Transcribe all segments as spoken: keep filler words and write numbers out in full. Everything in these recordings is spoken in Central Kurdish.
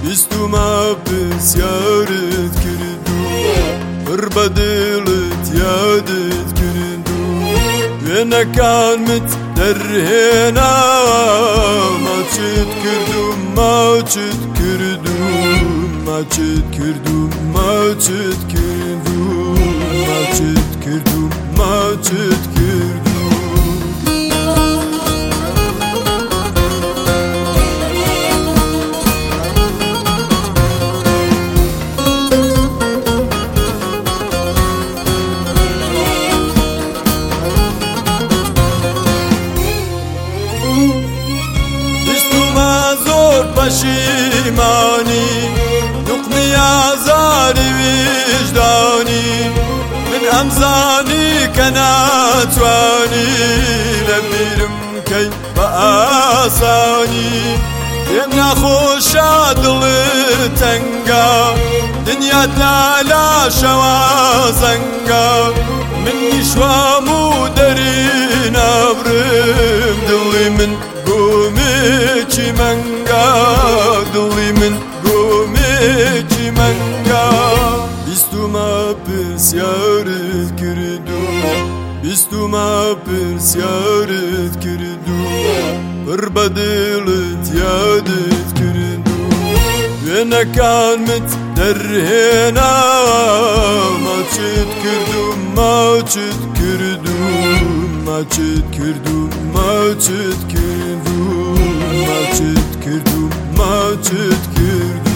بیستومە پرسیارت کردو پڕ بە دڵت یادت کردو وێنەکانمت دەرهێنا ماچت کردو ماچت کردو ماچت کردو ماچت کردو ماچت کردو ماچت کردو پەشیمانی دوقمی ئازاری ویژدانی من ئەمزانی کە ناتوانی لە بیرم کەی بە ئاسانی پێم ناخۆشە دڵت تەنگە دنیات لاشەوە زەنگە من نیشوام و دەری نابرم دڵی من گۆمێکی مەنگە دڵی من گۆمێکی مەنگە بیستومە پرسیارت کردو بیستومە پرسیارت کردو پڕ بە دڵت یادت کردو وێنەکانمت دەرهێنا ماچت کردو ماچت کردو ماچت کردو ماچت کردو ماچت کردو ماچت کردو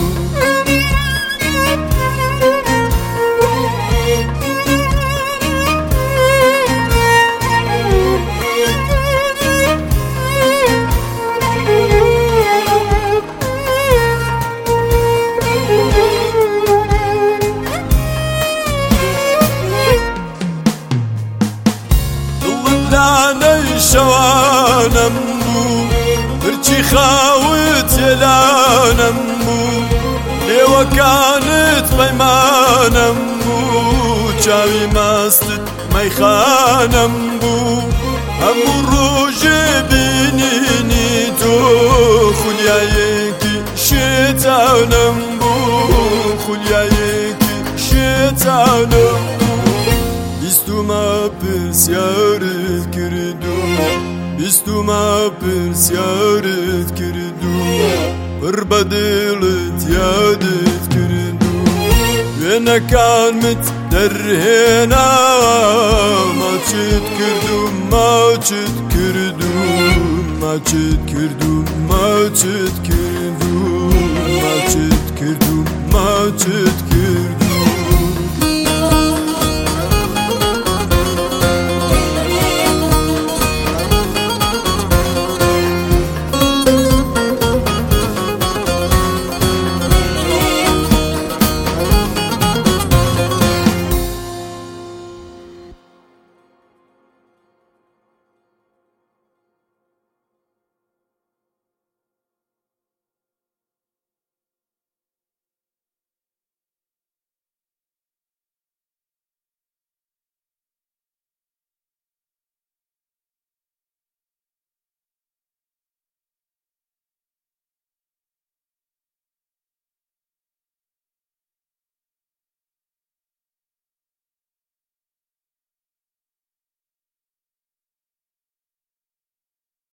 لانەی شەوانەم بوو برچی خاوت هێلانەم بوو لێوەکانت پەیمانەم بوو چاوی ماستت مەیخانەم بوو هەموو ڕۆژێ بینینی تۆ خولیایەکی شێتانەم بوو خولیایەکی شێتانەم بیستومە پرسیارت کردو بیستومە پرسیارت کردو پڕ بە دڵت یادت کردو وێنەکانمت دەرهێنا ماچت کردو ماچت کردو ماچت کردو ماچت کردو